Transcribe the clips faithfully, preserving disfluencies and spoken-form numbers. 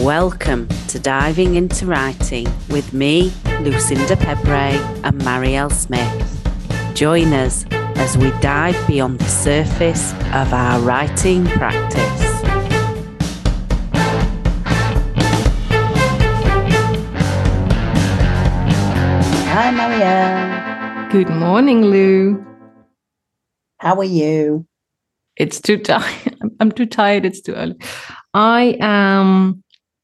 Welcome to Diving into Writing with me, Lucinda Pebre and Marielle Smith. Join us as we dive beyond the surface of our writing practice. Hi Marielle. Good morning, Lou. How are you? It's too tired. I'm too tired. It's too early. I am...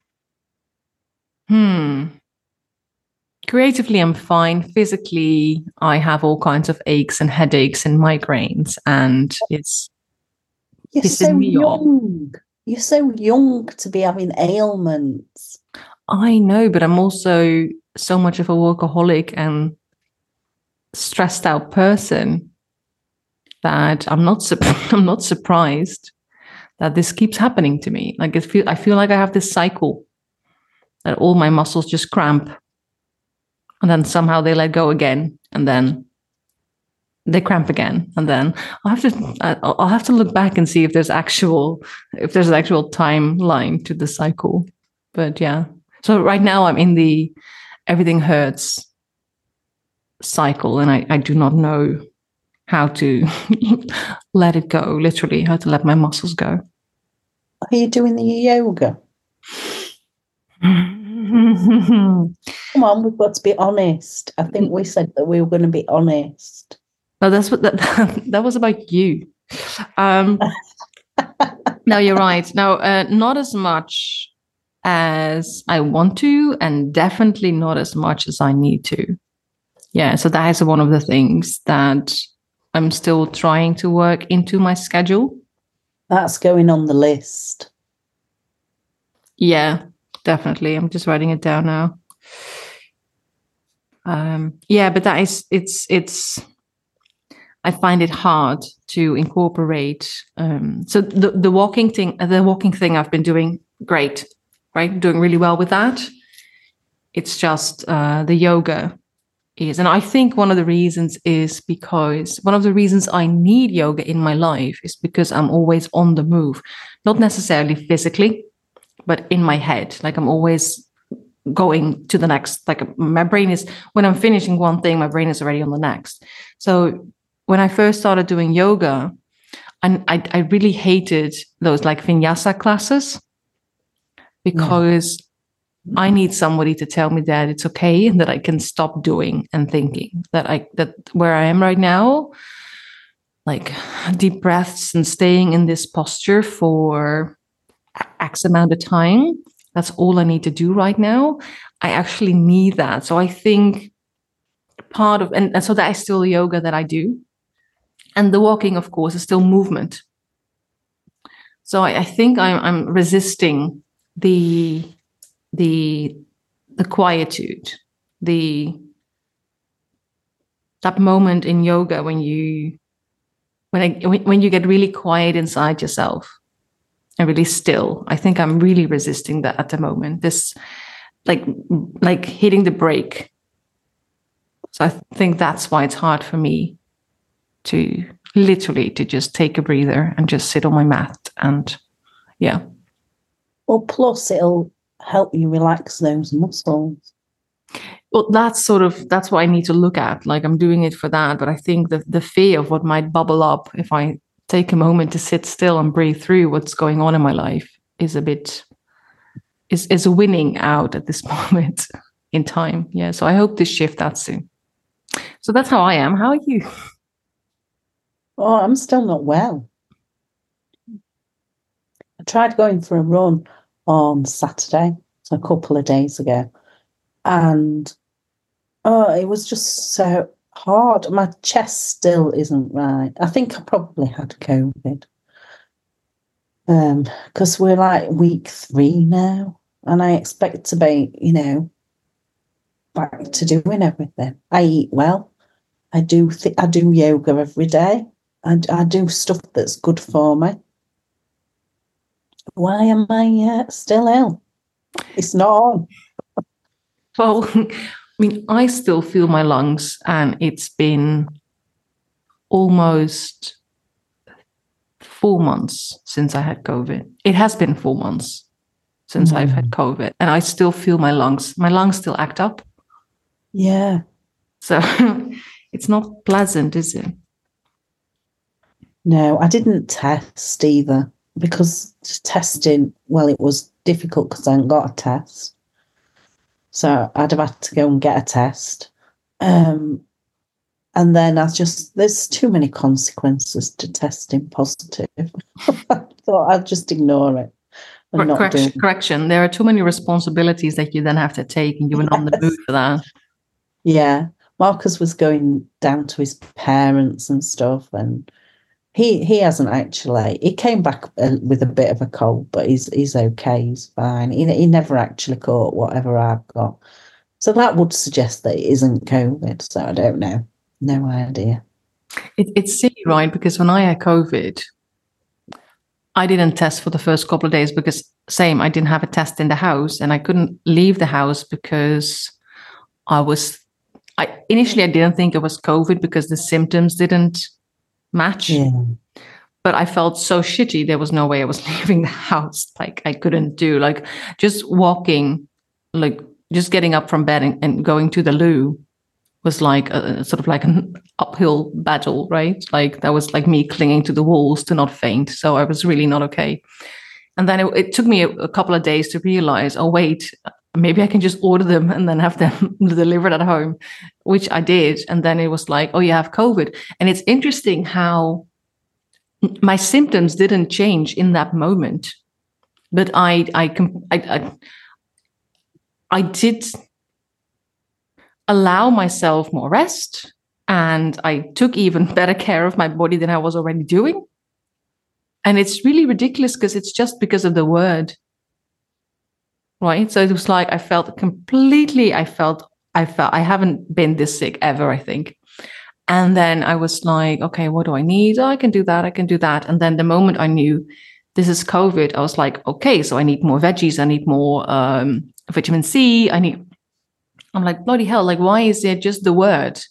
Hmm. Creatively, I'm fine. Physically, I have all kinds of aches and headaches and migraines, and it's You're so young. Off. You're so young to be having ailments. I know, but I'm also so much of a workaholic and stressed out person that I'm not. Su- I'm not surprised that this keeps happening to me. Like it feel, I feel like I have this cycle that all my muscles just cramp. And then somehow they let go again, and then they cramp again, and then I'll have to I'll have to look back and see if there's actual if there's an actual timeline to the cycle. But yeah, so right now I'm in the everything hurts cycle, and I, I do not know how to let it go. Literally, how to let my muscles go. Are you doing the yoga? Come on, we've got to be honest. I think we said that we were going to be honest. No, that's what that, that was about you. Um, no, you're right. No, uh, not as much as I want to, and definitely not as much as I need to. Yeah, so that is one of the things that I'm still trying to work into my schedule. That's going on the list. Yeah. Definitely. I'm just writing it down now. Um, yeah, but that is, it's, it's, I find it hard to incorporate. Um, so the, the walking thing, the walking thing I've been doing great, right? Doing really well with that. It's just uh, the yoga is, and I think one of the reasons is because one of the reasons I need yoga in my life is because I'm always on the move, not necessarily physically, but in my head. Like I'm always going to the next, like my brain is, when I'm finishing one thing, my brain is already on the next. So when I first started doing yoga, and I, I really hated those like vinyasa classes because yeah. I need somebody to tell me that it's okay and that I can stop doing and thinking that I, that where I am right now, like deep breaths and staying in this posture for X amount of time. That's all I need to do right now. I actually need that. So I think part of, and, and so that is still the yoga that I do. And the walking, of course, is still movement. So I, I think I'm, I'm resisting the, the, the quietude, the, that moment in yoga when you, when, I, when you get really quiet inside yourself. And really still. I think I'm really resisting that at the moment. This, like, like hitting the brake. So I think that's why it's hard for me to literally to just take a breather and just sit on my mat and, yeah. Well, plus it'll help you relax those muscles. Well, that's sort of that's what I need to look at. Like I'm doing it for that, but I think the the fear of what might bubble up if I take a moment to sit still and breathe through what's going on in my life is a bit, is, is winning out at this moment in time. Yeah. So I hope to shift that soon. So that's how I am. How are you? Oh, I'm still not well. I tried going for a run on Saturday, so a couple of days ago. And oh, it was just so hard. My chest still isn't right. I think I probably had COVID. Um, because we're like week three now, and I expect to be, you know, back to doing everything. I eat well. I do th- I do yoga every day. I, I do stuff that's good for me. Why am I uh, still ill? It's not on. Well, I mean, I still feel my lungs, and it's been almost four months since I had COVID. It has been four months. since Mm. I've had COVID, and I still feel my lungs. My lungs still act up. Yeah. So it's not pleasant, is it? No, I didn't test either because testing, well, it was difficult because I hadn't got a test. So I'd have had to go and get a test. Um, and then I just, there's too many consequences to testing positive. I thought I'd just ignore it. And not Correction, do. correction. There are too many responsibilities that you then have to take, and you were not in the mood for that. Yeah. Marcus was going down to his parents and stuff, and he he hasn't actually. He came back uh, with a bit of a cold, but he's he's okay. He's fine. He he never actually caught whatever I've got, so that would suggest that it isn't COVID. So I don't know, no idea. It, it's silly, right? Because when I had COVID, I didn't test for the first couple of days because same, I didn't have a test in the house, and I couldn't leave the house because I was. I initially I didn't think it was COVID because the symptoms didn't match. Yeah. But I felt so shitty. There was no way I was leaving the house. Like I couldn't do like just walking, like just getting up from bed and, and going to the loo was like a, sort of like an uphill battle, right? Like that was like me clinging to the walls to not faint. So I was really not okay. And then it, it took me a, a couple of days to realize, oh, wait, maybe I can just order them and then have them delivered at home, which I did. And then it was like, oh, you have COVID. And it's interesting how my symptoms didn't change in that moment, but I, I, I, I, I did allow myself more rest, and I took even better care of my body than I was already doing. And it's really ridiculous because it's just because of the word, right? So it was like I felt completely, I felt, I felt, I haven't been this sick ever, I think. And then I was like, okay, what do I need? Oh, I can do that. I can do that. And then the moment I knew this is COVID, I was like, okay, so I need more veggies. I need more um, vitamin C. I need, I'm like, bloody hell, like, why is it just the word?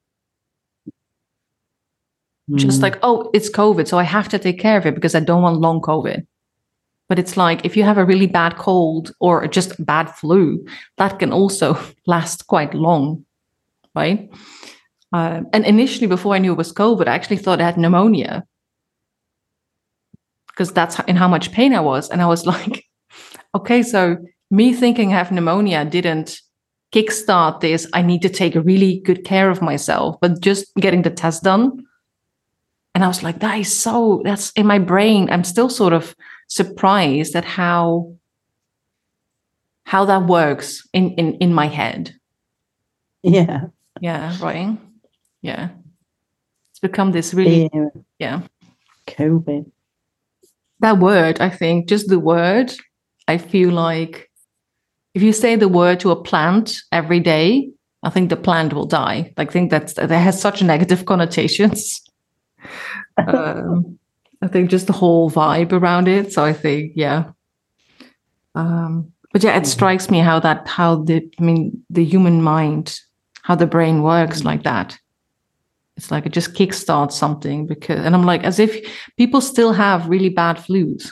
Mm. Just like, oh, it's COVID, so I have to take care of it because I don't want long COVID. But it's like, if you have a really bad cold or just bad flu, that can also last quite long, right? Uh, and initially, before I knew it was COVID, I actually thought I had pneumonia because that's in how much pain I was. And I was like, okay, so me thinking I have pneumonia didn't kickstart this. I need to take really good care of myself, but just getting the test done. And I was like, that is so, that's in my brain. I'm still sort of surprised at how, how that works in, in, in my head. Yeah. Yeah, right. Yeah. It's become this really, yeah. yeah. COVID. That word, I think, just the word, I feel like if you say the word to a plant every day, I think the plant will die. I think that's, that has such negative connotations. um, I think just the whole vibe around it. So I think, yeah. Um, but yeah, it mm-hmm. strikes me how that, how the, I mean, the human mind, how the brain works mm-hmm. like that. It's like it just kickstarts something because, and I'm like, as if people still have really bad flus.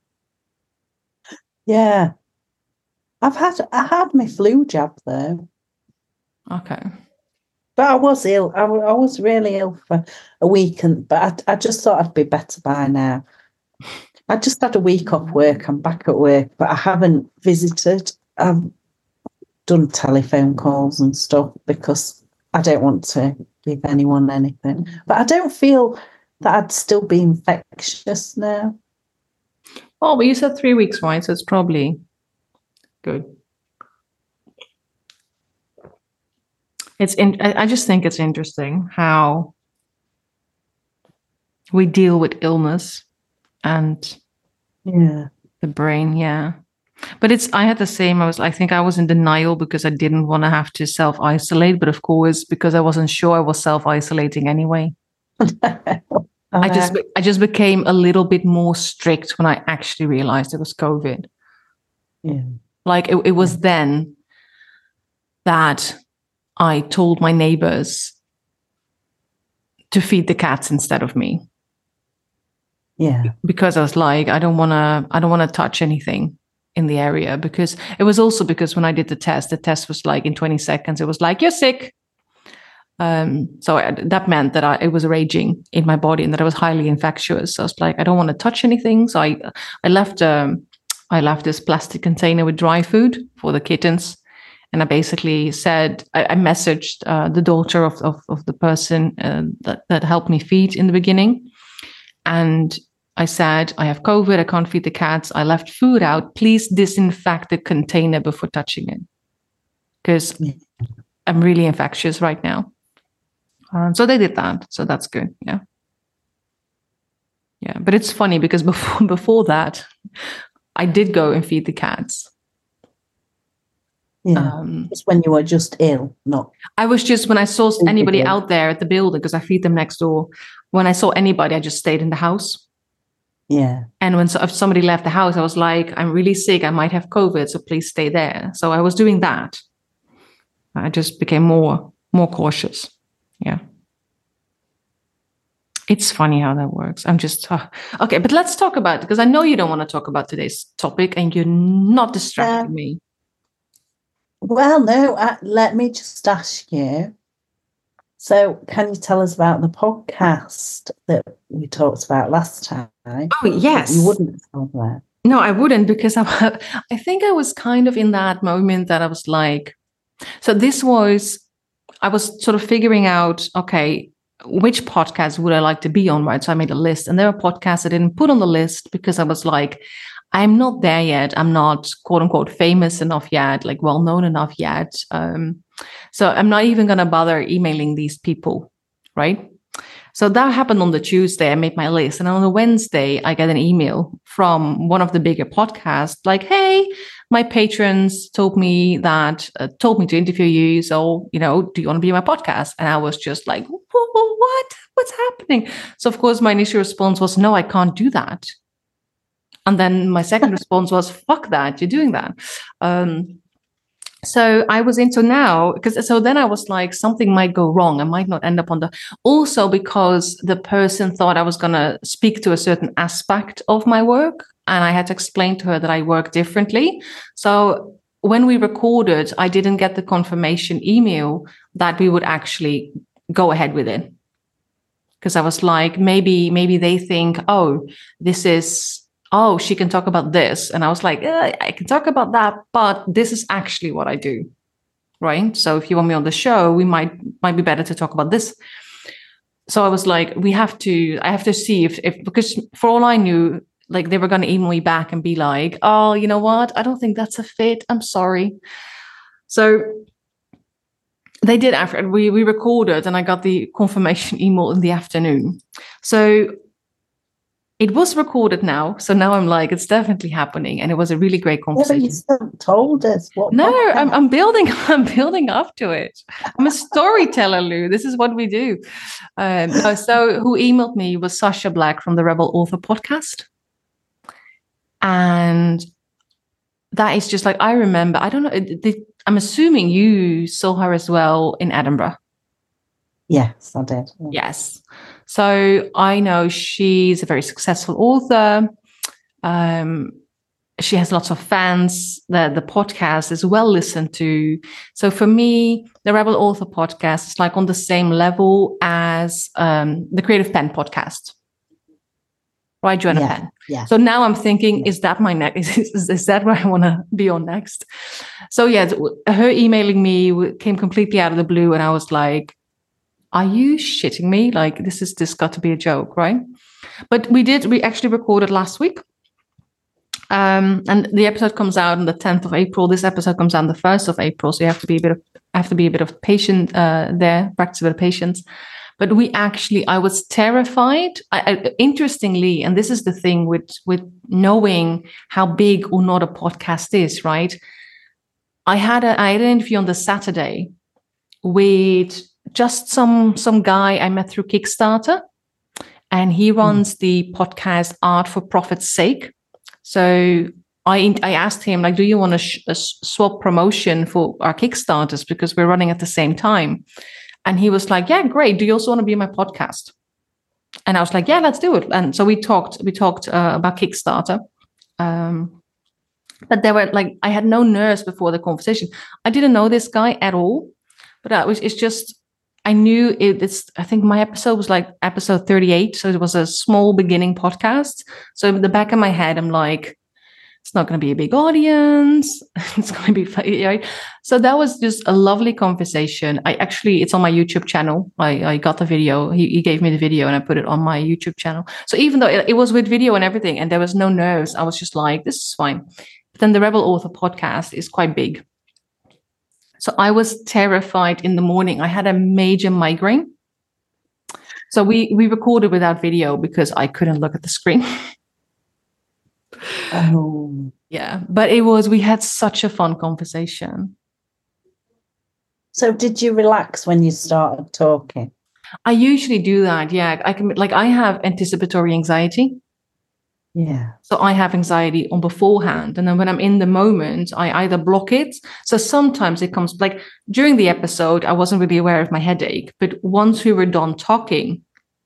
Yeah. I've had, I had my flu jab though. Okay. But I was ill. I, I was really ill for a week, and but I, I just thought I'd be better by now. I just had a week off work. I'm back at work, but I haven't visited. I've done telephone calls and stuff because I don't want to give anyone anything. But I don't feel that I'd still be infectious now. Oh, but you said three weeks, right? So it's probably good. It's in, I just think it's interesting how we deal with illness and yeah, the brain. Yeah. But it's, I had the same, I was, I think I was in denial because I didn't want to have to self-isolate. But of course, because I wasn't sure I was self-isolating anyway. I, I just, I just became a little bit more strict when I actually realized it was COVID. Yeah. Like it, it was yeah. then that I told my neighbors to feed the cats instead of me. Yeah. Because I was like, I don't want to, I don't want to touch anything. in the area, because it was also because when I did the test, the test was like in twenty seconds, it was like, you're sick. Um, so I, that meant that I, it was raging in my body and that I was highly infectious. So I was like, I don't want to touch anything. So I, I left, um, I left this plastic container with dry food for the kittens. And I basically said, I, I messaged uh, the daughter of, of, of the person uh, that, that helped me feed in the beginning. And I said, I have COVID, I can't feed the cats. I left food out. Please disinfect the container before touching it, because yeah. I'm really infectious right now. Um, so they did that. So that's good. Yeah. Yeah. But it's funny because before, before that, I did go and feed the cats. Yeah. Um, it's when you were just ill, not. I was just, when I saw anybody out there at the building, because I feed them next door, when I saw anybody, I just stayed in the house. Yeah. And when so, if somebody left the house, I was like, I'm really sick. I might have COVID. So please stay there. So I was doing that. I just became more, more cautious. Yeah. It's funny how that works. I'm just, uh, okay, but let's talk about it, because I know you don't want to talk about today's topic and you're not distracting uh, me. Well, no, uh, let me just ask you. So can you tell us about the podcast that we talked about last time? Oh, yes. You wouldn't tell that. No, I wouldn't, because I, I think I was kind of in that moment that I was like, so this was, I was sort of figuring out, okay, which podcast would I like to be on, right? So I made a list, and there are podcasts I didn't put on the list because I was like, I'm not there yet. I'm not quote unquote famous enough yet, like well known enough yet. Um, so I'm not even going to bother emailing these people, right? So that happened on the Tuesday. I made my list. And on the Wednesday, I get an email from one of the bigger podcasts like, hey, my patrons told me that, uh, told me to interview you. So, you know, do you want to be on my podcast? And I was just like, what? What's happening? So, of course, my initial response was, no, I can't do that. And then my second response was, fuck that, you're doing that. Um, So I was into now, because so then I was like, something might go wrong. I might not end up on the, also because the person thought I was going to speak to a certain aspect of my work. And I had to explain to her that I work differently. So when we recorded, I didn't get the confirmation email that we would actually go ahead with it. Because I was like, maybe, maybe they think, oh, this is, oh, she can talk about this. And I was like, eh, I can talk about that, but this is actually what I do, right? So if you want me on the show, we might might be better to talk about this. So I was like, we have to, I have to see if, if because for all I knew, like they were going to email me back and be like, oh, you know what? I don't think that's a fit. I'm sorry. So they did, after we, we recorded, and I got the confirmation email in the afternoon. So it was recorded now, so now I'm like, it's definitely happening, and it was a really great conversation. Yeah, but you still told us what. No, I'm, I'm building. I'm building up to it. I'm a storyteller, Lou. This is what we do. Um, no, so who emailed me was Sasha Black from the Rebel Author podcast, and that is just like, I remember. I don't know. The, I'm assuming you saw her as well in Edinburgh. Yes, I did. Yeah. Yes. So I know she's a very successful author. Um, she has lots of fans. The, the podcast is well listened to. So for me, the Rebel Author podcast is like on the same level as um, the Creative Pen podcast. Right, Joanna yeah, Penn. Yeah. So now I'm thinking, yeah. is that my next? Is, is, is that where I want to be on next? So yeah, her emailing me came completely out of the blue, and I was like, are you shitting me? Like, this is this got to be a joke, right? But we did, we actually recorded last week. Um, and the episode comes out on the tenth of April. This episode comes out on the first of April. So you have to be a bit of, have to be a bit of patient uh, there, practice a bit of patience. But we actually, I was terrified. I, I, interestingly, and this is the thing with, with knowing how big or not a podcast is, right? I had a, I had an interview on the Saturday with just some some guy I met through Kickstarter, and he runs mm. the podcast Art for Profit's Sake. So I I asked him, like, do you want to sh- swap promotion for our Kickstarters, because we're running at the same time? And he was like, yeah, great. Do you also want to be in my podcast? And I was like, yeah, let's do it. And so we talked we talked uh, about Kickstarter. Um, But there were like, I had no nerves before the conversation. I didn't know this guy at all, but I was, it's just, I knew it, it's, I think my episode was like episode thirty-eight. So it was a small beginning podcast. So in the back of my head, I'm like, it's not going to be a big audience. It's going to be funny, right? So that was just a lovely conversation. I actually, it's on my YouTube channel. I, I got the video. He, he gave me the video and I put it on my YouTube channel. So even though it, it was with video and everything, and there was no nerves, I was just like, this is fine. But then the Rebel Author podcast is quite big. So I was terrified in the morning. I had a major migraine. So we, we recorded without video because I couldn't look at the screen. Oh. Yeah, but it was, we had such a fun conversation. So did you relax when you started talking? I usually do that. Yeah, I can, like, I have anticipatory anxiety. Yeah. So I have anxiety on beforehand. And then when I'm in the moment, I either block it. So sometimes it comes, like during the episode, I wasn't really aware of my headache. But once we were done talking,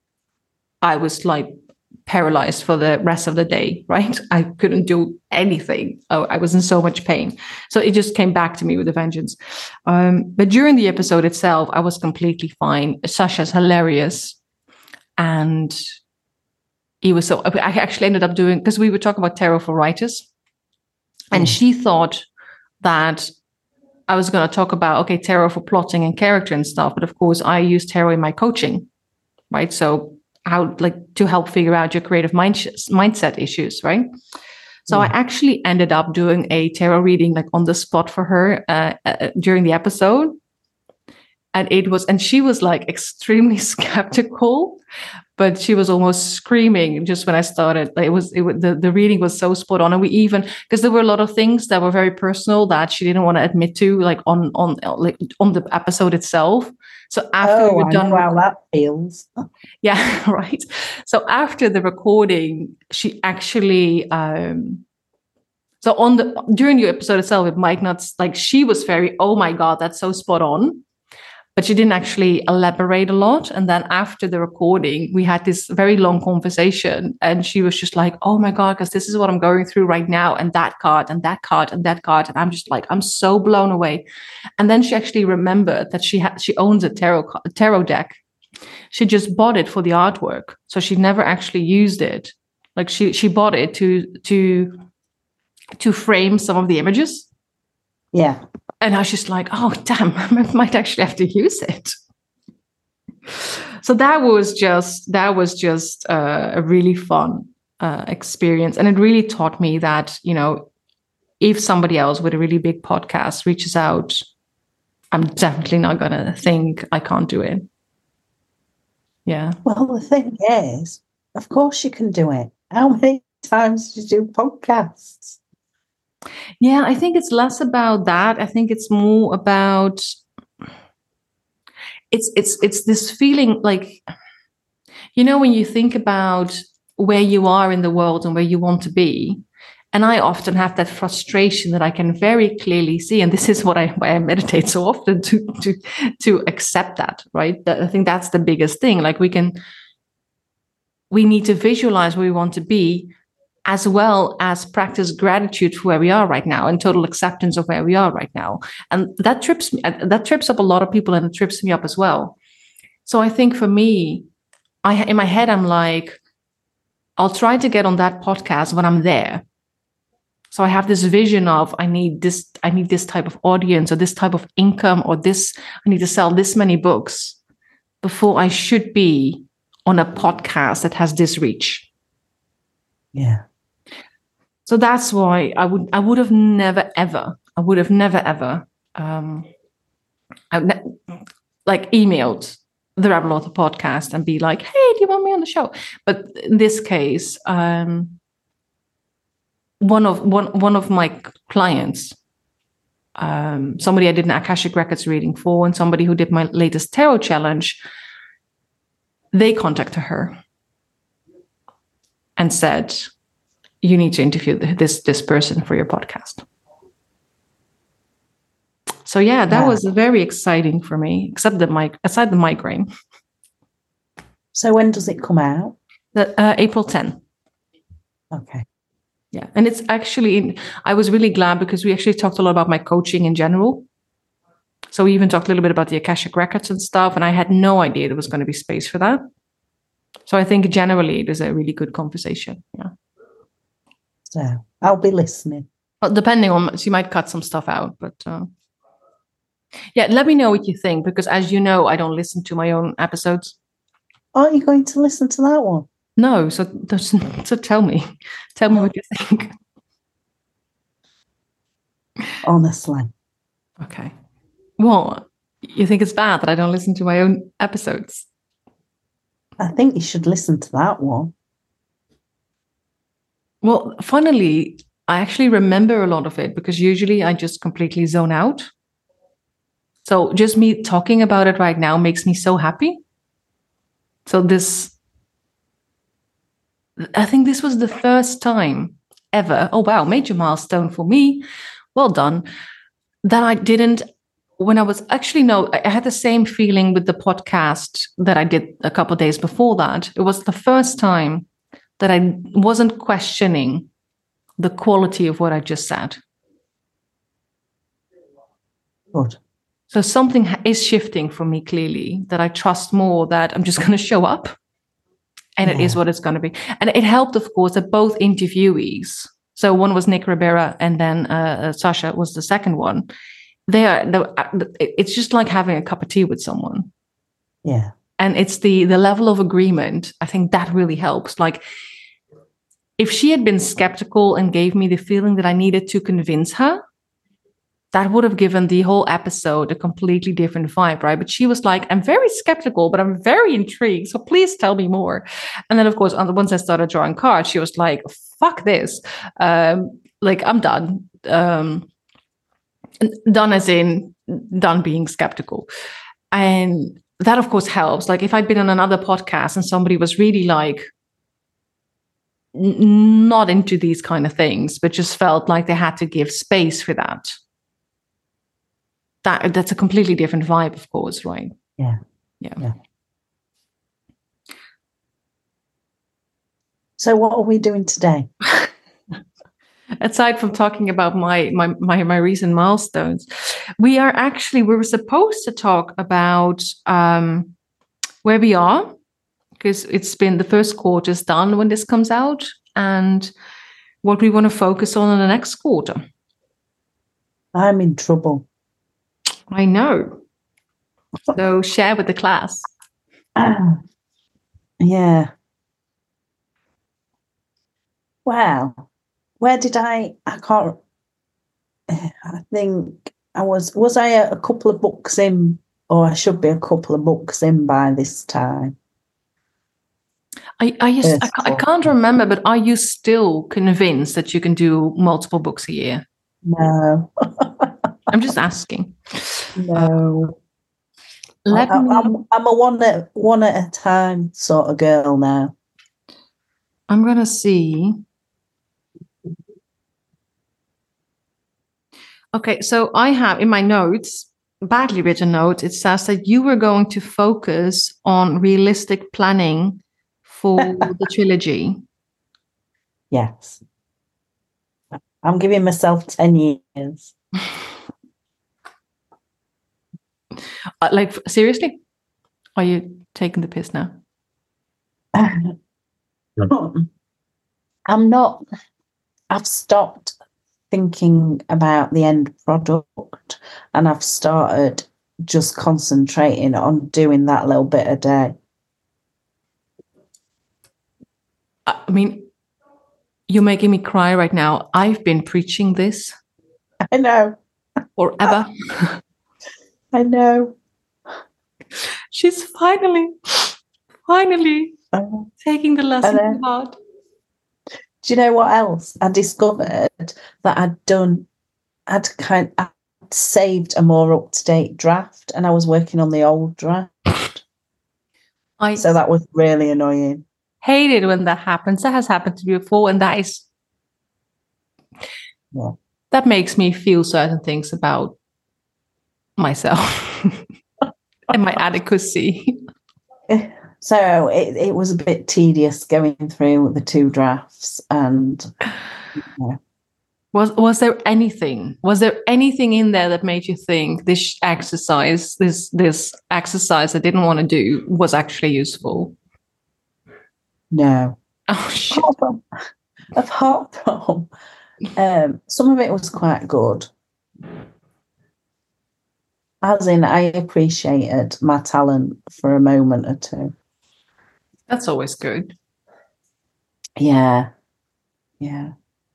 I was like paralyzed for the rest of the day, right? I couldn't do anything. Oh, I was in so much pain. So it just came back to me with a vengeance. Um, but during the episode itself, I was completely fine. Sasha's hilarious. And he was so, I actually ended up doing, because we were talking about tarot for writers. And she thought that I was going to talk about, okay, tarot for plotting and character and stuff. But of course, I use tarot in my coaching, right? So how, like, to help figure out your creative mind sh- mindset issues, right? So yeah. I actually ended up doing a tarot reading, like on the spot for her uh, uh, during the episode. And it was, and she was like extremely skeptical, but she was almost screaming just when I started. Like, it was, it was the, the reading was so spot on. And we even, because there were a lot of things that were very personal that she didn't want to admit to, like on, on, like on the episode itself. So after oh, we were I done, know how that feels. Yeah, right. So after the recording, she actually, um, so on the, during the episode itself, it might not, like, she was very, oh my God, that's so spot on. But she didn't actually elaborate a lot. And then after the recording, we had this very long conversation. And she was just like, oh my God, because this is what I'm going through right now. And that card and that card and that card. And I'm just like, I'm so blown away. And then she actually remembered that she had, she owns a tarot, a tarot deck. She just bought it for the artwork. So she never actually used it. Like she, she bought it to, to, to frame some of the images. Yeah. And I was just like, oh, damn, I might actually have to use it. So that was just, that was just uh, a really fun uh, experience. And it really taught me that, you know, if somebody else with a really big podcast reaches out, I'm definitely not going to think I can't do it. Yeah. Well, the thing is, of course you can do it. How many times do you do podcasts? Yeah, I think it's less about that. I think it's more about it's it's it's this feeling like, you know, when you think about where you are in the world and where you want to be. And I often have that frustration that I can very clearly see. And this is what I why I meditate so often, to to to accept that, right? That, I think that's the biggest thing. Like we can we need to visualize where we want to be, as well as practice gratitude for where we are right now and total acceptance of where we are right now. And that trips me, that trips up a lot of people, and it trips me up as well. So I think for me, I in my head, I'm like, I'll try to get on that podcast when I'm there. So I have this vision of I need this, I need this type of audience or this type of income, or this, I need to sell this many books before I should be on a podcast that has this reach. Yeah. So that's why I would I would have never ever I would have never ever um, ne- like emailed the Rebel Author podcast and be like, hey, do you want me on the show? But in this case, um, one of one one of my clients, um, somebody I did an Akashic Records reading for, and somebody who did my latest tarot challenge, they contacted her and said, you need to interview this this person for your podcast. So yeah, that yeah. was very exciting for me, except the mic, aside the migraine. So when does it come out? The, uh, April tenth. Okay. Yeah. And it's actually, I was really glad because we actually talked a lot about my coaching in general. So we even talked a little bit about the Akashic Records and stuff. And I had no idea there was going to be space for that. So I think generally it is a really good conversation. Yeah. So I'll be listening. Well, depending on, so you might cut some stuff out, but uh, yeah, let me know what you think, because as you know, I don't listen to my own episodes. Aren't you going to listen to that one? No, so so tell me, tell me what you think. Honestly. Okay. Well, you think it's bad that I don't listen to my own episodes? I think you should listen to that one. Well, funnily, I actually remember a lot of it because usually I just completely zone out. So just me talking about it right now makes me so happy. So this, I think this was the first time ever, oh wow, major milestone for me, well done, that I didn't, when I was actually, no, I had the same feeling with the podcast that I did a couple of days before that. It was the first time that I wasn't questioning the quality of what I just said. Good. So something is shifting for me clearly, that I trust more that I'm just going to show up and yeah. It is what it's going to be. And it helped, of course, that both interviewees, so one was Nick Ribera and then uh, Sasha was the second one. They are, it's just like having a cup of tea with someone. Yeah. And it's the the level of agreement. I think that really helps. Like if she had been skeptical and gave me the feeling that I needed to convince her, that would have given the whole episode a completely different vibe, right? But she was like, I'm very skeptical, but I'm very intrigued. So please tell me more. And then, of course, once I started drawing cards, she was like, fuck this. Um, like, I'm done. Um, done as in done being skeptical. And that, of course, helps. Like if I'd been on another podcast and somebody was really like, n- not into these kind of things, but just felt like they had to give space for that. That that's a completely different vibe, of course, right? Yeah. Yeah. Yeah. So what are we doing today? Aside from talking about my, my my my recent milestones, we are actually we were supposed to talk about um, where we are, because it's been the first quarter's done when this comes out, and what we want to focus on in the next quarter. I'm in trouble. I know. So share with the class. Uh, yeah. Well, where did I, I can't, I think I was, was I a, a couple of books in, or I should be a couple of books in by this time? I, I, just, I, I can't remember, but are you still convinced that you can do multiple books a year? No. I'm just asking. No. Uh, let I, me... I'm, I'm a one at, one at a time sort of girl now. I'm going to see. Okay, so I have in my notes, badly written notes, it says that you were going to focus on realistic planning for the trilogy. Yes. I'm giving myself ten years. Uh, like, seriously? Are you taking the piss now? I'm not, I've stopped thinking about the end product and I've started just concentrating on doing that little bit a day. I mean, you're making me cry right now. I've been preaching this. I know. Forever. I know. She's finally, finally uh, taking the lesson to heart. Do you know what else? I discovered that I'd done, I'd kind I'd saved a more up-to-date draft and I was working on the old draft. I so that was really annoying. Hate it when that happens. That has happened to me before, and that is yeah. that makes me feel certain things about myself and my adequacy. So it, it was a bit tedious going through the two drafts, and Yeah. Was was there anything? Was there anything in there that made you think this exercise, this this exercise I didn't want to do, was actually useful? No. Oh shit! Apart from, apart from um, some of it was quite good. As in, I appreciated my talent for a moment or two. That's always good. Yeah. Yeah.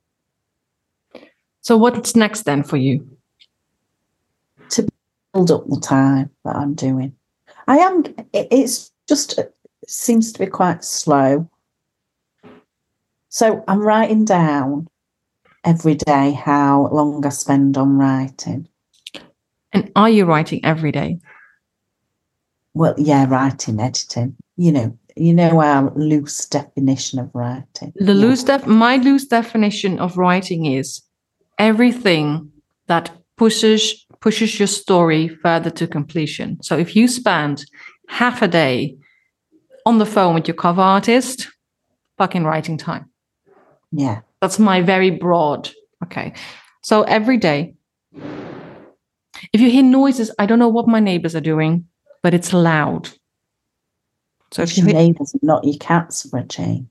So what's next then for you? To build up the time that I'm doing. I am, it, it's just, it seems to be quite slow. So I'm writing down every day how long I spend on writing. And are you writing every day? Well, yeah, writing, editing. You know, you know our loose definition of writing. The yeah. loose def- my loose definition of writing is everything that pushes pushes your story further to completion. So if you spend half a day on the phone with your cover artist, fucking writing time. Yeah. That's my very broad. Okay. So every day, if you hear noises, I don't know what my neighbors are doing, but it's loud. So It's if you your hear, neighbours, not your cats for a change.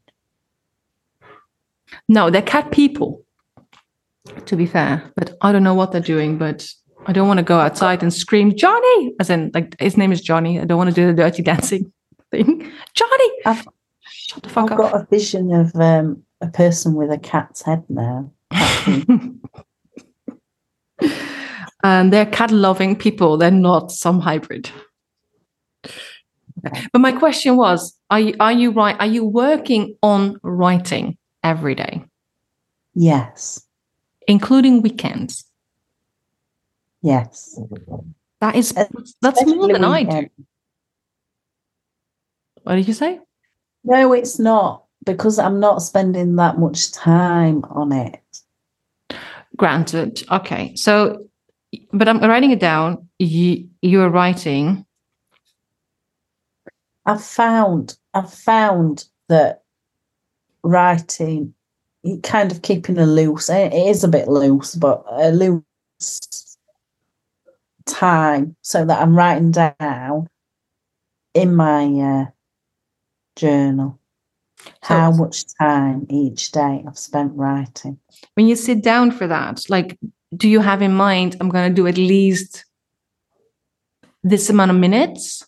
no, they're cat people, to be fair, but I don't know what they're doing, but I don't want to go outside and scream, Johnny, as in, like, his name is Johnny. I don't want to do the dirty dancing thing. Johnny, I've, shut the fuck I've up. got a vision of um, a person with a cat's head now. And they're cat-loving people. They're not some hybrid. Okay. But my question was, are you, are you right? Are you working on writing every day? Yes. Including weekends? Yes. That is, that's more than I do. What did you say? No, it's not, because I'm not spending that much time on it. Granted. Okay. So, but I'm writing it down. You, you're writing. I've found, I've found that writing, kind of keeping a loose, it is a bit loose, but a loose time so that I'm writing down in my uh, journal So, how much time each day I've spent writing. when you sit down for that, like, do you have in mind, I'm going to do at least this amount of minutes,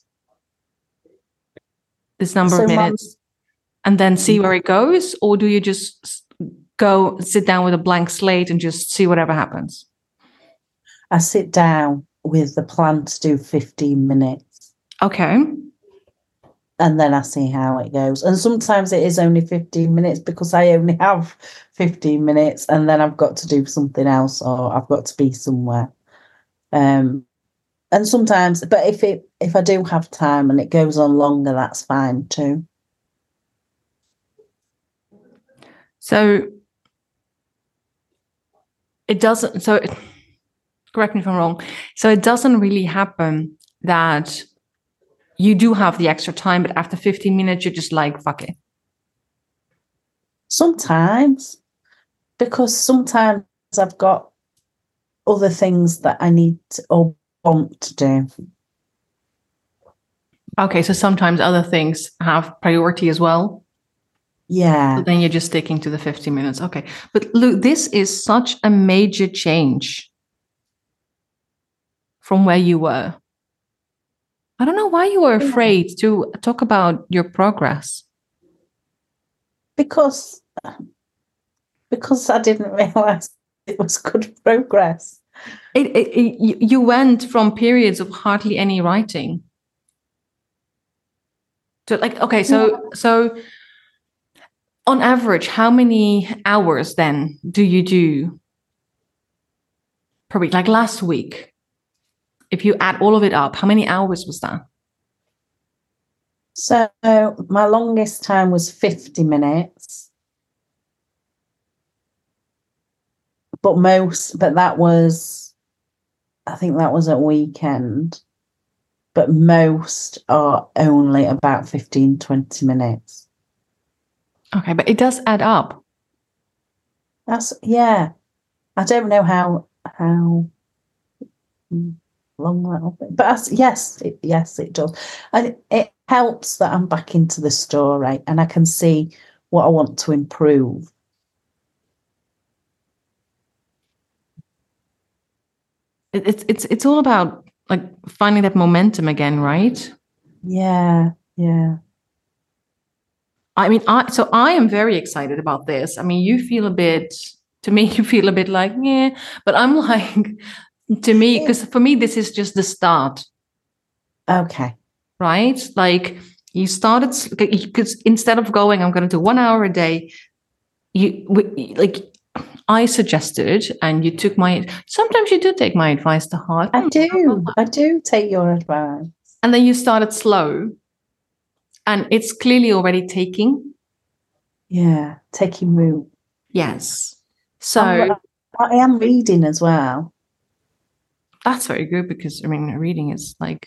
this number So of my- minutes, and then see where it goes? Or do you just go sit down with a blank slate and just see whatever happens? I sit down with the plan to do fifteen minutes. Okay. And then I see how it goes. And sometimes it is only fifteen minutes because I only have fifteen minutes and then I've got to do something else or I've got to be somewhere. Um, and sometimes, but if it if I do have time and it goes on longer, that's fine too. So it doesn't, so correct me if I'm wrong. So it doesn't really happen that you do have the extra time, but after fifteen minutes, you're just like, fuck it. Sometimes, because sometimes I've got other things that I need to, or want to do. Okay, so sometimes other things have priority as well. Yeah. So then you're just sticking to the fifteen minutes. Okay. But Luke, this is such a major change from where you were. I don't know why you were afraid to talk about your progress. Because, because I didn't realise it was good progress. It, it, it, you went from periods of hardly any writing to like, okay, so yeah. so on average, how many hours then do you do per week? Like last week, if you add all of it up, how many hours was that? So my longest time was fifty minutes. But most, but that was, I think that was at weekend. But most are only about fifteen, twenty minutes. Okay, but it does add up. That's yeah. I don't know how how long that'll be, but as, yes, it, yes, it does, and it, it helps that I'm back into the story and I can see what I want to improve. It, it's it's it's all about like finding that momentum again, right? Yeah, yeah. I mean, I so I am very excited about this. I mean, you feel a bit, to me, you feel a bit like, yeah, but I'm like, to me, because for me, this is just the start. Okay. Right? Like you started, because instead of going, I'm going to do one hour a day, you like, I suggested, and you took my, sometimes you do take my advice to heart. I do. I do take your advice. And then you started slow. And it's clearly already taking. Yeah, taking root. Yes. So I'm, I am reading as well. That's very good because, I mean, reading is like,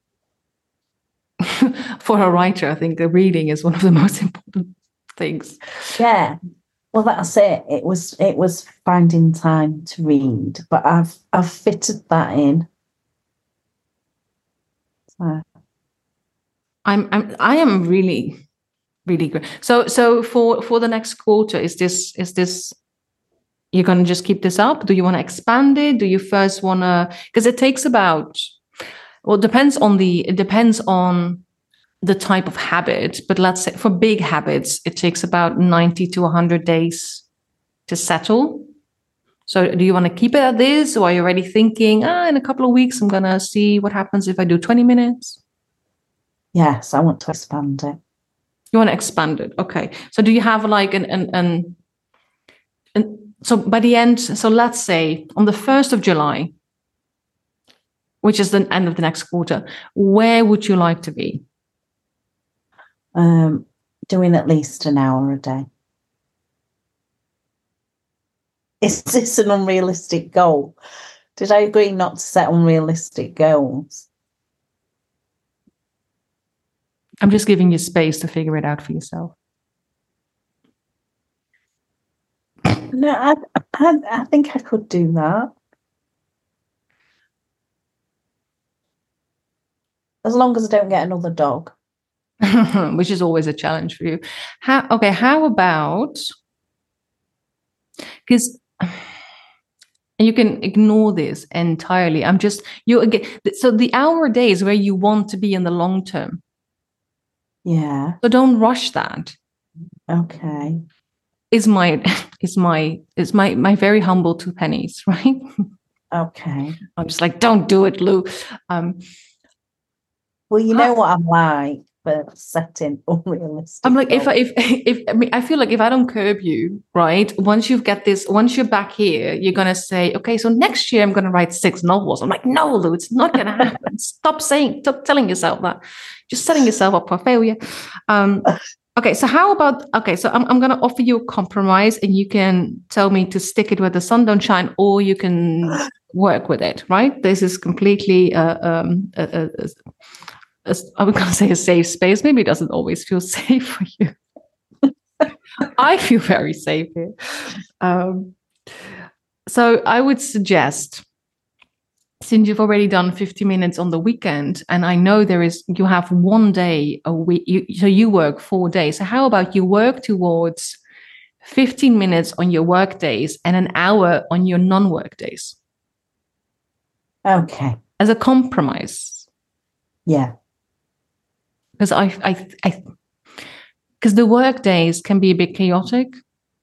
for a writer, I think the reading is one of the most important things. Yeah. Well, that's it. It was it was finding time to read, but I've I've fitted that in. So. I'm I'm I am really, really good. So so for for the next quarter, is this is this you're gonna just keep this up? Do you want to expand it? Do you first wanna, because it takes about, well, it depends on the it depends on the type of habit, but let's say for big habits, it takes about ninety to one hundred days to settle. So do you want to keep it at this, or are you already thinking, ah, in a couple of weeks, I'm going to see what happens if I do twenty minutes? Yes, I want to expand it. You want to expand it. Okay. So do you have like an, an, an, an so by the end, so let's say on the first of July, which is the end of the next quarter, where would you like to be? Um, doing at least an hour a day. Is this an unrealistic goal? Did I agree not to set unrealistic goals? I'm just giving you space to figure it out for yourself. No, I, I, I think I could do that. As long as I don't get another dog. Which is always a challenge for you. How, okay, how about, because you can ignore this entirely. I'm just, you again, so the hour a day is where you want to be in the long term. Yeah. So don't rush that. Okay. Is my, is my, is my, my very humble two pennies, right? Okay. I'm just like, don't do it, Lou. Um, well, you know what I'm like for setting unrealistic. I'm like, goals. if I, if, if, I mean, I feel like if I don't curb you, right? Once you get this, once you're back here, you're going to say, okay, so next year I'm going to write six novels. I'm like, no, Lou, it's not going to happen. Stop saying, stop telling yourself that. Just setting yourself up for failure. Um, okay. So how about, okay. So I'm, I'm going to offer you a compromise and you can tell me to stick it where the sun don't shine, or you can work with it, right? This is completely, uh, um, a, a, a, I was going to say a safe space. Maybe it doesn't always feel safe for you. I feel very safe here. Um, so I would suggest, since you've already done fifty minutes on the weekend, and I know there is, you have one day a week, you, so you work four days. So how about you work towards fifteen minutes on your work days and an hour on your non-work days? Okay. As a compromise. Yeah. Because I, I, I, because the work days can be a bit chaotic.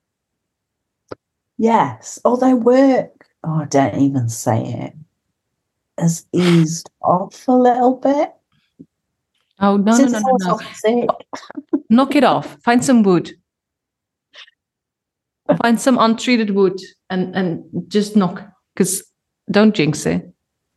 Yes. Although work, oh, don't even say it, has eased off a little bit. Oh, no, Since no, no, no, no. Knock it off. Find some wood. Find some untreated wood and, and just knock, because don't jinx it.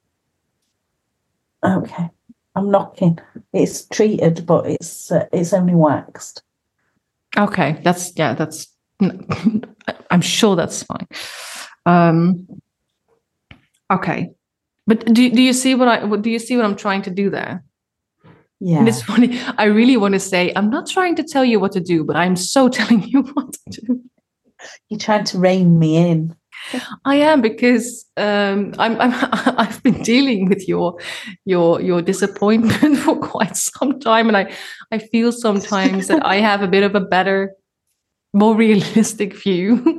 Okay. I'm knocking. It's treated, but it's uh, it's only waxed. Okay, that's yeah, that's. I'm sure that's fine. Um, okay, but do do you see what I do you see what I'm trying to do there? Yeah, and it's funny. I really want to say I'm not trying to tell you what to do, but I'm so telling you what to do. You're trying to rein me in. I am, because um, I'm, I'm I've been dealing with your your your disappointment for quite some time, and I I feel sometimes that I have a bit of a better, more realistic view.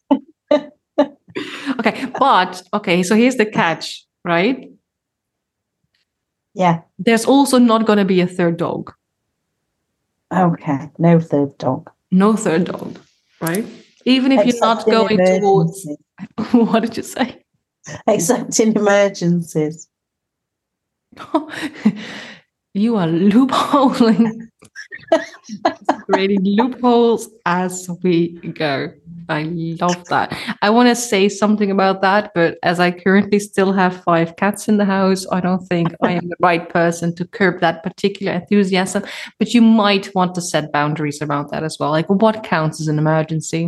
Okay, but okay, so here's the catch, right? Yeah. There's also not going to be a third dog. Okay, no third dog. No third dog, right? Even if Except you're not in going towards. What did you say? Except in emergencies. You are loopholing, creating loopholes as we go. I love that. I want to say something about that, but as I currently still have five cats in the house, I don't think I am the right person to curb that particular enthusiasm. But you might want to set boundaries around that as well. Like, what counts as an emergency?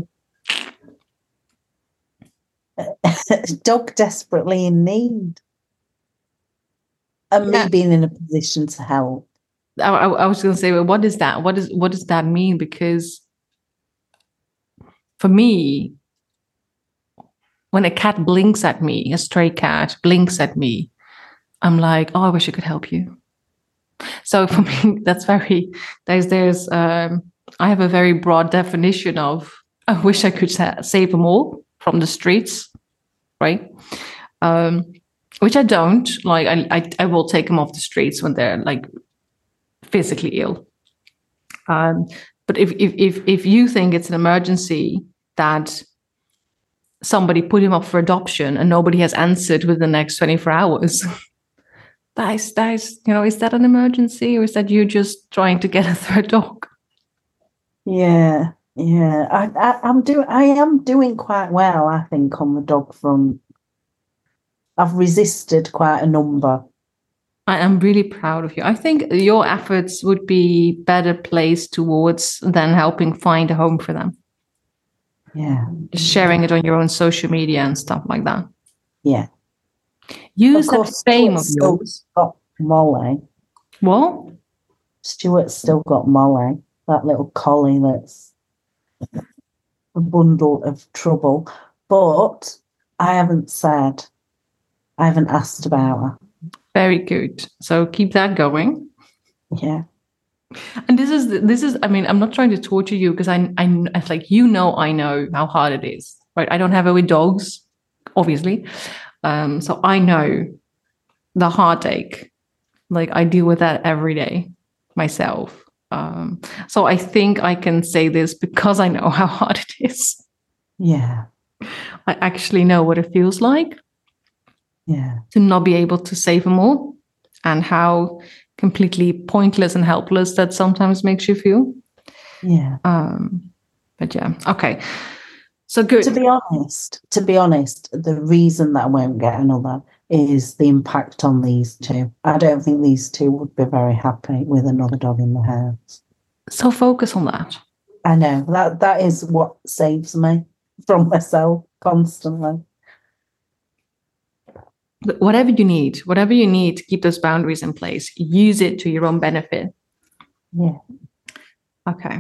Dog desperately in need. And yeah. Me being in a position to help. I, I, I was going to say, well, what is that? What is what does that mean? Because for me, when a cat blinks at me, a stray cat blinks at me, I'm like, oh, I wish I could help you. So for me, that's very, there's, there's, um, I have a very broad definition of, I wish I could sa- save them all from the streets, right? Um, which I don't. Like, I, I, I will take them off the streets when they're like physically ill. Um, but if, if, if, if you think it's an emergency that somebody put him up for adoption and nobody has answered within the next twenty-four hours, that is, that is, you know, is that an emergency, or is that you just trying to get a third dog? Yeah, yeah. I, I, I'm doing, I am doing quite well, I think, on the dog front. I've resisted quite a number. I am really proud of you. I think your efforts would be better placed towards than helping find a home for them. Yeah. Just sharing it on your own social media and stuff like that. Yeah. Use that fame of yours. Got Molly. What? Stuart's still got Molly, that little collie that's a bundle of trouble. But I haven't said, I haven't asked about her. Very good. So keep that going. Yeah. And this is, this is, I mean, I'm not trying to torture you, because I, I, it's like, you know, I know how hard it is, right? I don't have it with dogs, obviously. Um, so I know the heartache. Like, I deal with that every day myself. Um, so I think I can say this because I know how hard it is. Yeah. I actually know what it feels like. Yeah. To not be able to save them all, and how completely pointless and helpless that sometimes makes you feel. Yeah. Um, but yeah, okay. So good. To be honest, to be honest, the reason that I won't get another is the impact on these two. I don't think these two would be very happy with another dog in the house. So focus on that. I know. That that is what saves me from myself constantly. Whatever you need, whatever you need to keep those boundaries in place, use it to your own benefit. Yeah. Okay.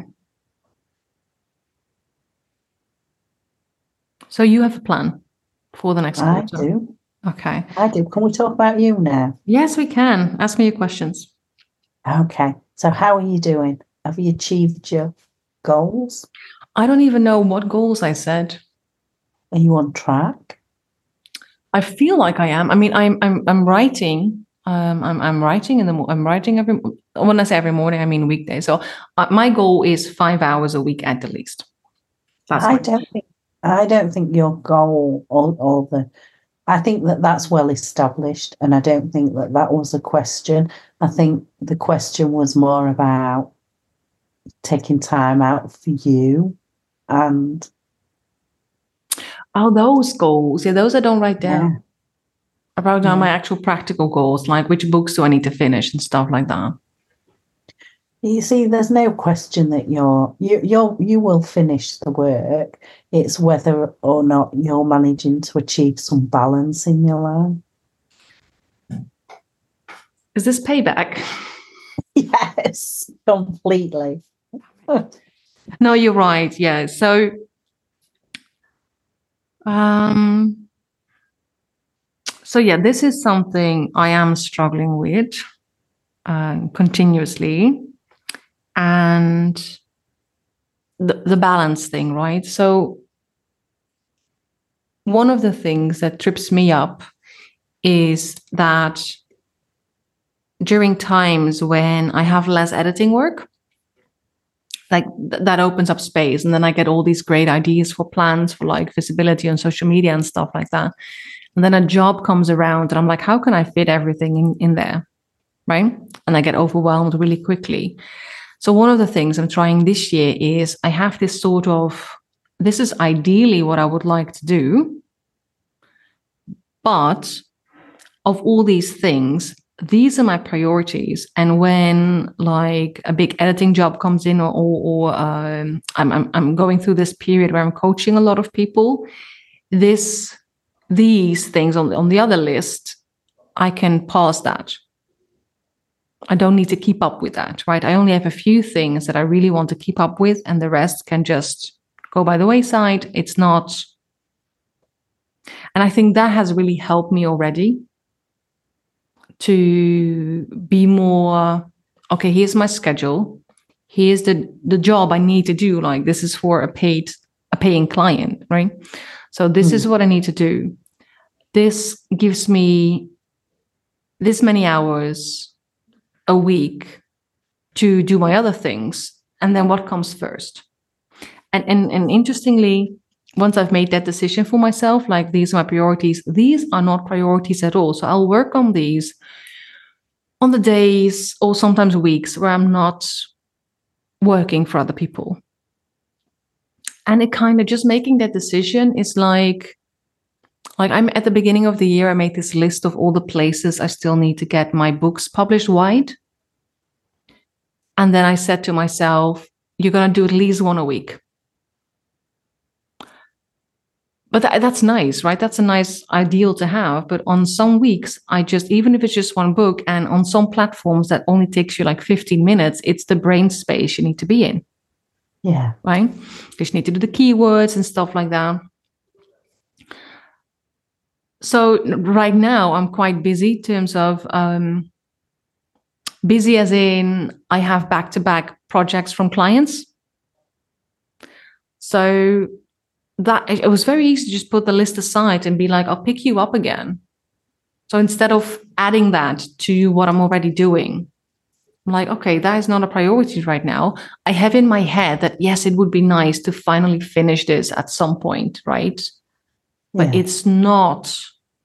So you have a plan for the next quarter? I do. Okay. I do. Can we talk about you now? Yes, we can. Ask me your questions. Okay. So how are you doing? Have you achieved your goals? I don't even know what goals I set. Are you on track? I feel like I am. I mean, I'm I'm I'm writing. Um, I'm I'm writing in the I'm writing every. When I say every morning, I mean weekday. So uh, my goal is five hours a week at the least. That's I don't goal. think I don't think your goal or or the. I think that that's well established, and I don't think that that was a question. I think the question was more about taking time out for you and. Oh, those goals. Yeah, those I don't write down. Yeah. I wrote down yeah. my actual practical goals, like which books do I need to finish and stuff like that. You see, there's no question that you're you you're you will finish the work. It's whether or not you're managing to achieve some balance in your life. Is this payback? Yes, completely. No, you're right. Yeah. So Um, so yeah, this is something I am struggling with uh, continuously, and the, the balance thing, right? So one of the things that trips me up is that during times when I have less editing work, like th- that opens up space, and then I get all these great ideas for plans for like visibility on social media and stuff like that. And then a job comes around and I'm like, how can I fit everything in, in there? Right. And I get overwhelmed really quickly. So one of the things I'm trying this year is I have this sort of, this is ideally what I would like to do. But of all these things, these are my priorities. And when like a big editing job comes in, or, or, or um, I'm, I'm, I'm going through this period where I'm coaching a lot of people, this, these things on, on the other list, I can pause that. I don't need to keep up with that, right? I only have a few things that I really want to keep up with, and the rest can just go by the wayside. It's not. And I think that has really helped me already to be more, okay, here's my schedule. Here's the, the job I need to do. Like this is for a paid, a paying client, right? So this mm. is what I need to do. This gives me this many hours a week to do my other things. And then what comes first? And, and, and interestingly, once I've made that decision for myself, like these are my priorities, these are not priorities at all. So I'll work on these on the days or sometimes weeks where I'm not working for other people. And it kind of just making that decision is like, like I'm at the beginning of the year, I made this list of all the places I still need to get my books published wide. And then I said to myself, you're going to do at least one a week. But that, that's nice, right? That's a nice ideal to have. But on some weeks, I just, even if it's just one book, and on some platforms that only takes you like fifteen minutes, it's the brain space you need to be in. Yeah. Right? Because you need to do the keywords and stuff like that. So right now I'm quite busy in terms of, um, busy as in I have back-to-back projects from clients. So that it was very easy to just put the list aside and be like, I'll pick you up again. So instead of adding that to what I'm already doing, I'm like, okay, that is not a priority right now. I have in my head that, yes, it would be nice to finally finish this at some point, right? But yeah. it's not,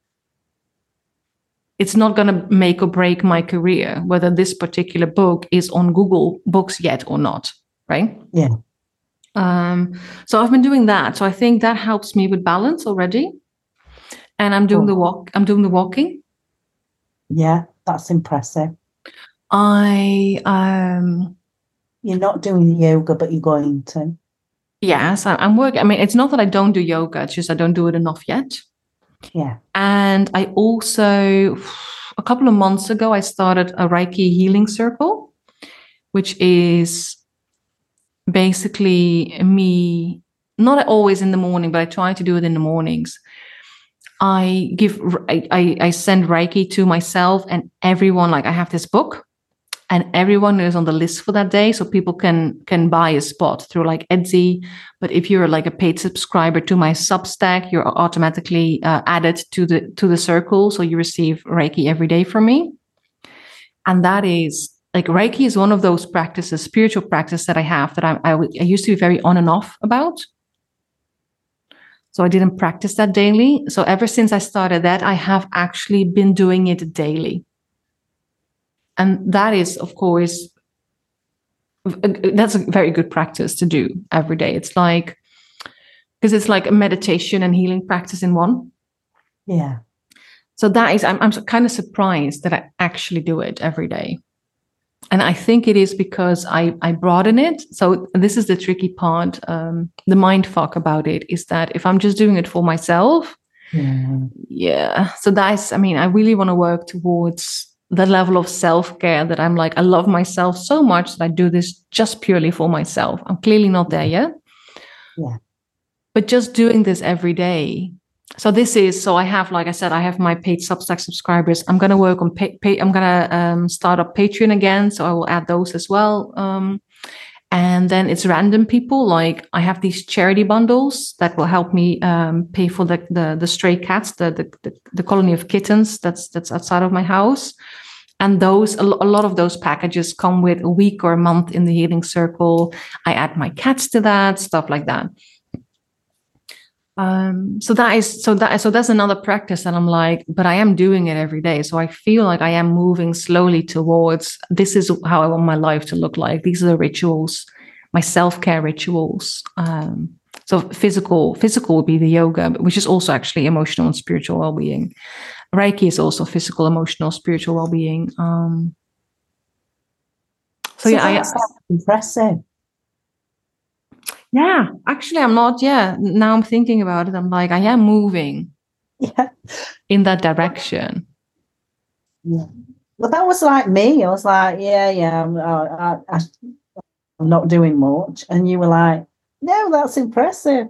it's not going to make or break my career, whether this particular book is on Google Books yet or not, right? Yeah. Um, so I've been doing that. So I think that helps me with balance already. And I'm doing oh. the walk. I'm doing the walking. Yeah, that's impressive. I um. You're not doing yoga, but you're going to. Yes, I, I'm working. I mean, it's not that I don't do yoga. It's just I don't do it enough yet. Yeah. And I also, a couple of months ago, I started a Reiki healing circle, which is basically me, not always in the morning, but I try to do it in the mornings. I give, I, I send Reiki to myself and everyone. Like I have this book, and everyone is on the list for that day, so people can can buy a spot through like Etsy. But if you're like a paid subscriber to my Substack, you're automatically uh, added to the to the circle, so you receive Reiki every day from me. And that is. Like Reiki is one of those practices, spiritual practice that I have that I, I, I used to be very on and off about. So I didn't practice that daily. So ever since I started that, I have actually been doing it daily. And that is, of course, that's a very good practice to do every day. It's like, because it's like a meditation and healing practice in one. Yeah. So that is, I'm, I'm kind of surprised that I actually do it every day. And I think it is because I, I broaden it. So this is the tricky part. Um, the mind fuck about it is that if I'm just doing it for myself, yeah. yeah. So that's, I mean, I really want to work towards the level of self-care that I'm like, I love myself so much that I do this just purely for myself. I'm clearly not there yet. Yeah. but just doing this every day. So this is, so I have, like I said, I have my paid Substack subscribers. I'm going to work on pay, pay I'm going to um, start up Patreon again. So I will add those as well. Um, and then it's random people. Like I have these charity bundles that will help me um, pay for the, the, the stray cats, the, the, the, the colony of kittens that's, that's outside of my house. And those, a lot of those packages come with a week or a month in the Healing Circle. I add my cats to that, stuff like that. Um, so that is, so that, so that's another practice that I'm like, but I am doing it every day. So I feel like I am moving slowly towards, this is how I want my life to look like. These are the rituals, my self-care rituals. Um, so physical, physical would be the yoga, which is also actually emotional and spiritual well-being. Reiki is also physical, emotional, spiritual well-being. Um, so, so yeah, that's I, impressive. Yeah, actually, I'm not. Yeah, now I'm thinking about it. I'm like, I am moving yeah. in that direction. Yeah. Well, that was like me. I was like, yeah, yeah, I'm, I, I, I'm not doing much. And you were like, no, that's impressive.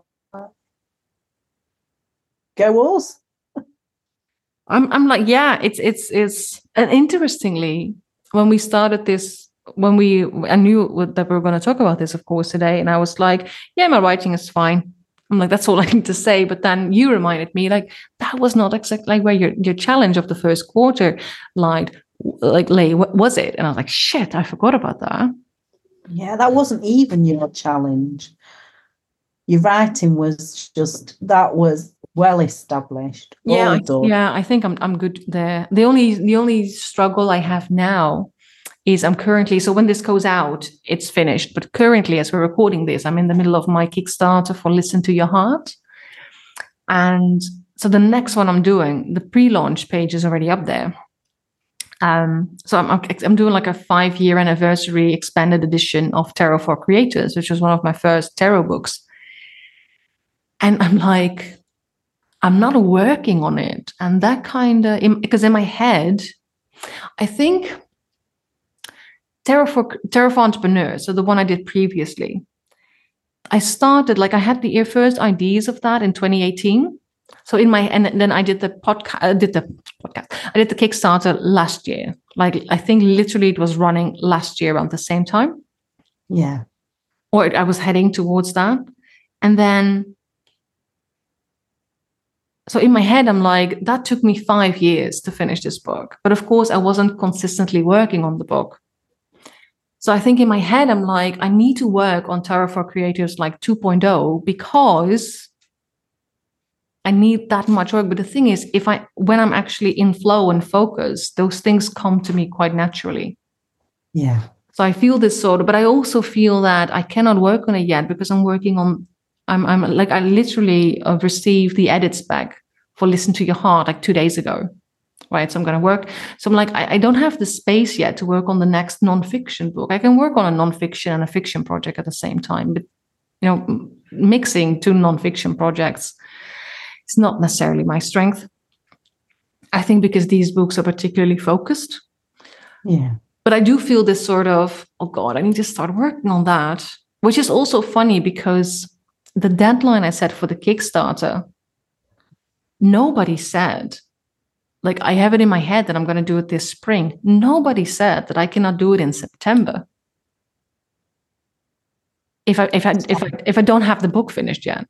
Go us. I'm, I'm like, yeah, it's, it's, it's, and interestingly, when we started this, when we, I knew that we were going to talk about this, of course, today. And I was like, yeah, my writing is fine. I'm like, that's all I need to say. But then you reminded me, like, that was not exactly like where your, your challenge of the first quarter lied, like, lay, what was it? And I was like, shit, I forgot about that. Yeah, that wasn't even your challenge. Your writing was just, that was well established. Yeah, well I, yeah, I think I'm I'm good there. The only the only struggle I have now is I'm currently, so when this goes out, it's finished. But currently, as we're recording this, I'm in the middle of my Kickstarter for Listen to Your Heart. And so the next one I'm doing, the pre-launch page is already up there. Um, so I'm I'm doing like a five-year anniversary expanded edition of Tarot for Creators, which was one of my first tarot books. And I'm like, I'm not working on it. And that kind of, because in my head, I think Tarot for, Tarot for Entrepreneurs, so the one I did previously, I started, like I had the first ideas of that in twenty eighteen. So in my, and then I did the podcast, I did the podcast, I did the Kickstarter last year. Like, I think literally it was running last year around the same time. Yeah. Or I was heading towards that. And then, so in my head, I'm like, that took me five years to finish this book. But of course, I wasn't consistently working on the book. So I think in my head, I'm like, I need to work on Tarot for Creators like two point oh because I need that much work. But the thing is, if I, when I'm actually in flow and focus, those things come to me quite naturally. Yeah. So I feel this sort of, but I also feel that I cannot work on it yet because I'm working on, I'm, I'm like, I literally uh, received the edits back for Listen to Your Heart like two days ago. Right. So I'm going to work. So I'm like, I, I don't have the space yet to work on the next nonfiction book. I can work on a nonfiction and a fiction project at the same time, but, you know, mixing two nonfiction projects, it's not necessarily my strength. I think because these books are particularly focused. Yeah. But I do feel this sort of, oh God, I need to start working on that, which is also funny because the deadline I set for the Kickstarter, nobody said, like, I have it in my head that I'm going to do it this spring. Nobody said that I cannot do it in September. If I, if I, if I, if I don't have the book finished yet.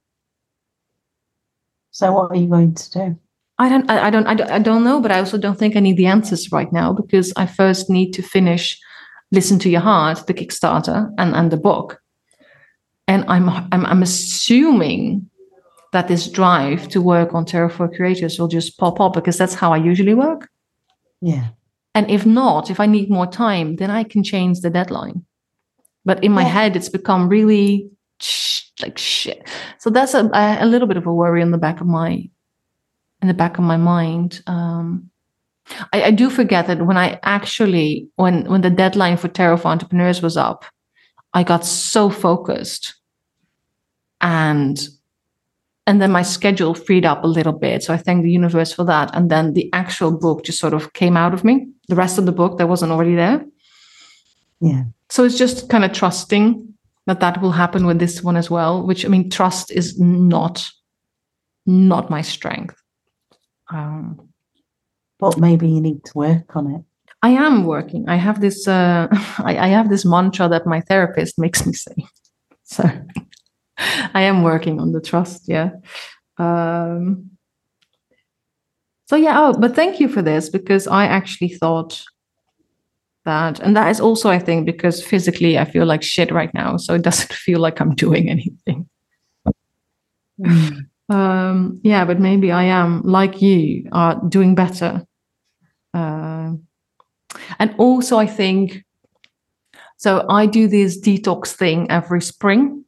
So what are you going to do? I don't, I, I don't, I don't, I don't know, but I also don't think I need the answers right now because I first need to finish Listen to Your Heart, the Kickstarter, and, and the book. And I'm, I'm, I'm assuming that this drive to work on Tarot for Creators will just pop up because that's how I usually work. Yeah. And if not, if I need more time, then I can change the deadline. But in my yeah. head, it's become really sh- like shit. So that's a, a little bit of a worry in the back of my, in the back of my mind. Um, I, I do forget that when I actually, when, when the deadline for Tarot for Entrepreneurs was up, I got so focused and And then my schedule freed up a little bit. So I thank the universe for that. And then the actual book just sort of came out of me. The rest of the book that wasn't already there. Yeah. So it's just kind of trusting that that will happen with this one as well, which, I mean, trust is not, not my strength. Um, But maybe you need to work on it. I am working. I have this, uh, I, I have this mantra that my therapist makes me say. So I am working on the trust. Yeah. Um, so yeah. Oh, but thank you for this, because I actually thought that, and that is also, I think, because physically I feel like shit right now, so it doesn't feel like I'm doing anything. Mm. Um, yeah, but maybe I am, like you, are doing better. Uh, and also, I think, so I do this detox thing every spring,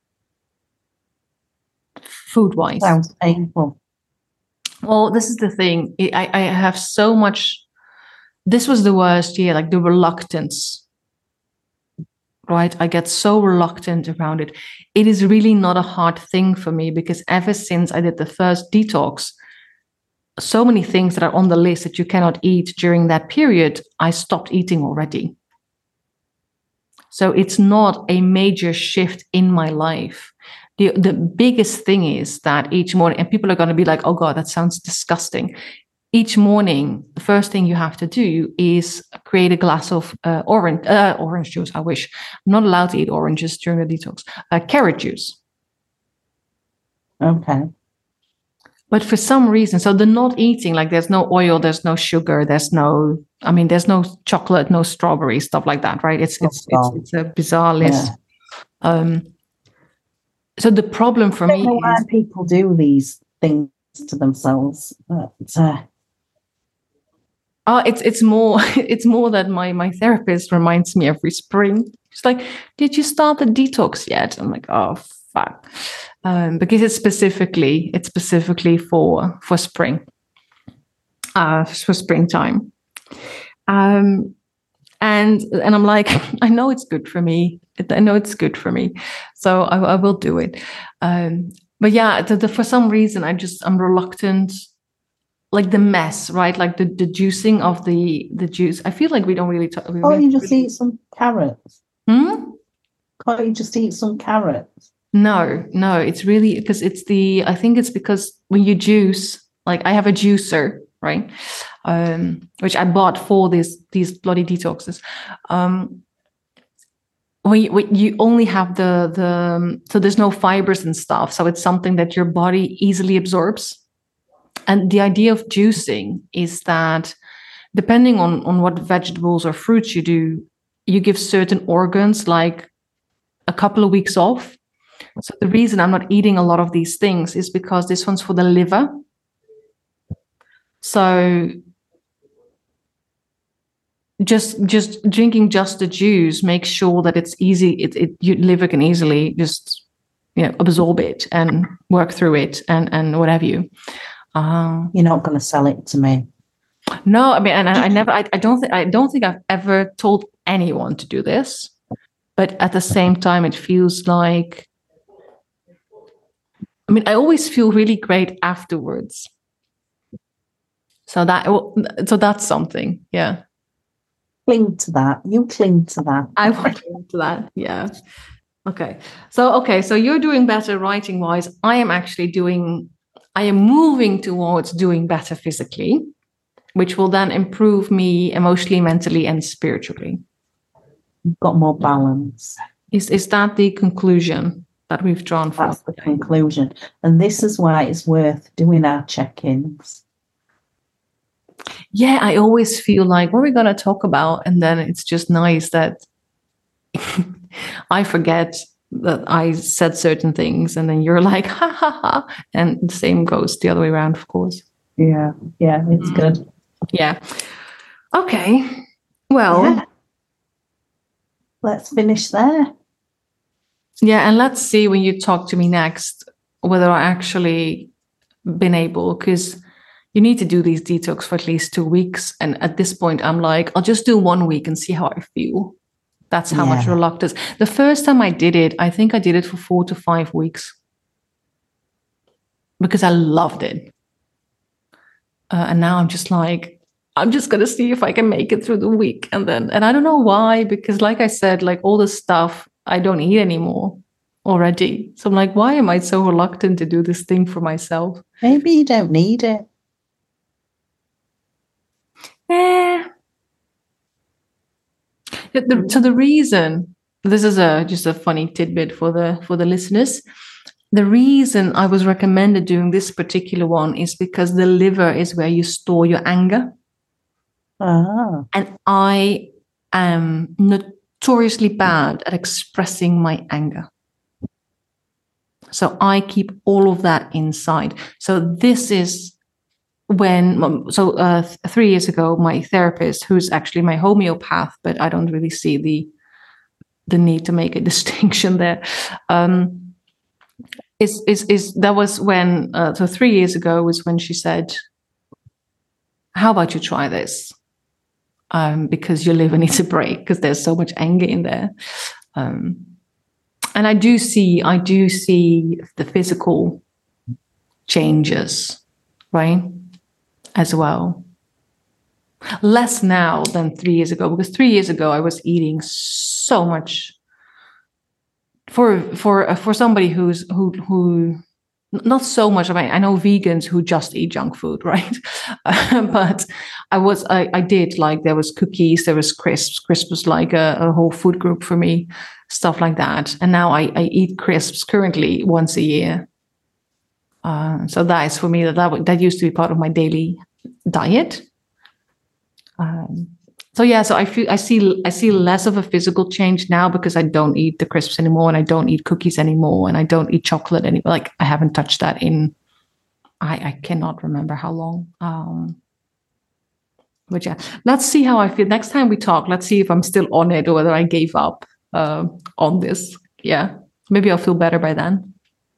food-wise. Sounds painful. Well, this is the thing. I, I have so much. This was the worst year, like the reluctance, right? I get so reluctant around it. It is really not a hard thing for me, because ever since I did the first detox, so many things that are on the list that you cannot eat during that period, I stopped eating already. So it's not a major shift in my life. The, the biggest thing is that each morning, and people are going to be like, oh God, that sounds disgusting. Each morning, the first thing you have to do is create a glass of uh, orange uh, orange juice. I wish. I'm not allowed to eat oranges during the detox. Uh, carrot juice. Okay. But for some reason, so the not eating, like there's no oil, there's no sugar, there's no, I mean, there's no chocolate, no strawberry, stuff like that, right? It's it's it's, it's a bizarre list. Yeah. Um, so the problem for me I don't know why is people do these things to themselves. But, uh, Oh, it's it's more it's more that my my therapist reminds me every spring. She's like, "Did you start the detox yet?" I'm like, "Oh fuck," um, because it's specifically it's specifically for for spring, uh, for springtime, um, and and I'm like, I know it's good for me. I know it's good for me, so I, I will do it. Um, but yeah, the, the, for some reason, I just I'm reluctant. Like the mess, right? Like the, the juicing of the the juice. I feel like we don't really talk. Can't really, you just really... eat some carrots? Hmm? Can't you just eat some carrots? No, no. It's really because it's the. I think it's because when you juice, like I have a juicer, right? Um, which I bought for this these bloody detoxes. Um, when you, when you only have the the so there's no fibers and stuff, so it's something that your body easily absorbs. And the idea of juicing is that depending on, on what vegetables or fruits you do, you give certain organs like a couple of weeks off. So the reason I'm not eating a lot of these things is because this one's for the liver. So just just drinking just the juice makes sure that it's easy. It, it your liver can easily just you know absorb it and work through it and and what have you. Um, You're not going to sell it to me. No, I mean, and I, I never, I, I don't think, I don't think I've ever told anyone to do this, but at the same time, it feels like, I mean, I always feel really great afterwards. So that, so that's something, yeah. Cling to that. You cling to that. I will cling to that, yeah. Okay. So, okay. So you're doing better writing wise. I am actually doing I am moving towards doing better physically, which will then improve me emotionally, mentally, and spiritually. You've got more balance. Is is that the conclusion that we've drawn from? That's the conclusion. And this is why it's worth doing our check-ins. Yeah, I always feel like, what are we going to talk about? And then it's just nice that I forget that I said certain things, and then you're like, ha ha ha. And the same goes the other way around, of course. Yeah, yeah, it's mm. good. Yeah. Okay. Well, yeah. Let's finish there. Yeah, and let's see when you talk to me next whether I actually been able, because you need to do these detox for at least two weeks. And at this point, I'm like, I'll just do one week and see how I feel. That's how yeah. much reluctance. The first time I did it, I think I did it for four to five weeks because I loved it. Uh, and now I'm just like, I'm just going to see if I can make it through the week. And then, and I don't know why, because like I said, like all this stuff I don't eat anymore already. So I'm like, why am I so reluctant to do this thing for myself? Maybe you don't need it. Yeah. The, so the reason, this is a just a funny tidbit for the for the listeners. The reason I was recommended doing this particular one is because the liver is where you store your anger. Ah. And I am notoriously bad at expressing my anger. So I keep all of that inside. So this is when, so uh, three years ago, my therapist, who's actually my homeopath, but I don't really see the the need to make a distinction there. Um, is is is that was when uh, so three years ago was when she said, "How about you try this? Um, because your liver needs a break because there's so much anger in there." Um, and I do see I do see the physical changes, right, as well. Less now than three years ago, because three years ago I was eating so much. For for uh, for somebody who's who who not so much. I mean, I know vegans who just eat junk food, right? But I was I, I did like there was cookies, there was crisps. Crisps was like a, a whole food group for me, stuff like that. And now I, I eat crisps currently once a year. Uh, so that is for me that, that that used to be part of my daily diet. Um, so yeah, so I feel I see I see less of a physical change now because I don't eat the crisps anymore, and I don't eat cookies anymore, and I don't eat chocolate anymore. Like I haven't touched that in I, I cannot remember how long. Um, but yeah, let's see how I feel next time we talk. Let's see if I'm still on it or whether I gave up uh, on this. Yeah, maybe I'll feel better by then.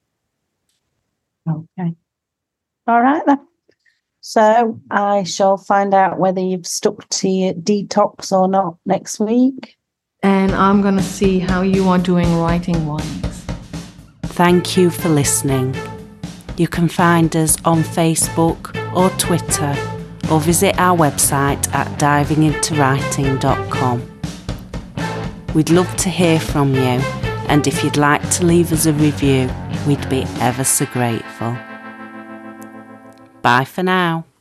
Okay. All right then. So I shall find out whether you've stuck to your detox or not next week. And I'm going to see how you are doing writing wise. Thank you for listening. You can find us on Facebook or Twitter, or visit our website at diving into writing dot com. We'd love to hear from you, and if you'd like to leave us a review, we'd be ever so grateful. Bye for now.